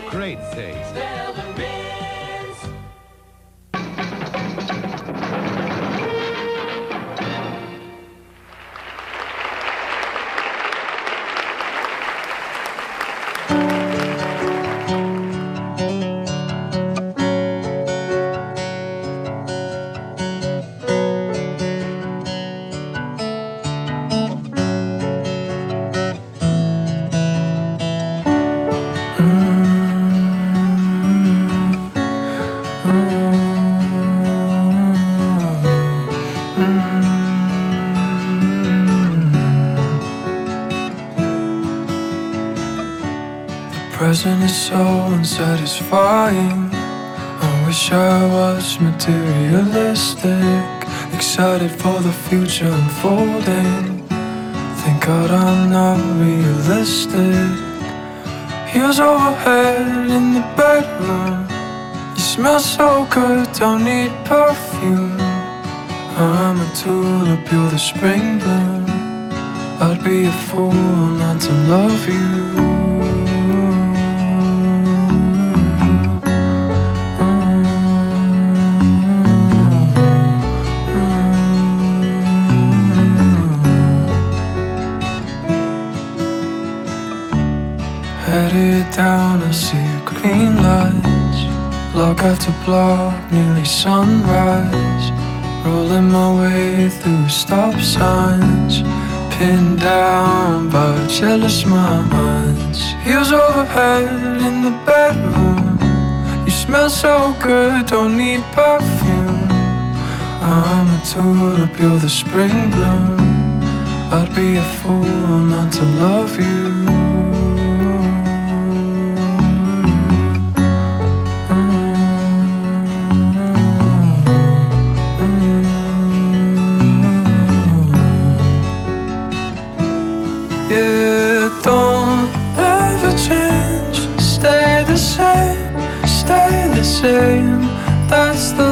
Great taste. Present is so unsatisfying. I wish I was materialistic, excited for the future unfolding. Thank God I'm not realistic. Heels overhead in the bedroom. You smell so good, don't need perfume. I'm a tulip, you're the spring bloom. I'd be a fool not to love you. Headed down, I see green lights. Block after block, nearly sunrise. Rolling my way through stop signs, pinned down by jealous minds. Heels overhead in the bedroom. You smell so good, don't need perfume. I'm a tulip, you're the spring bloom. I'd be a fool not to love you. Yeah, don't ever change. Stay the same, stay the same. That's the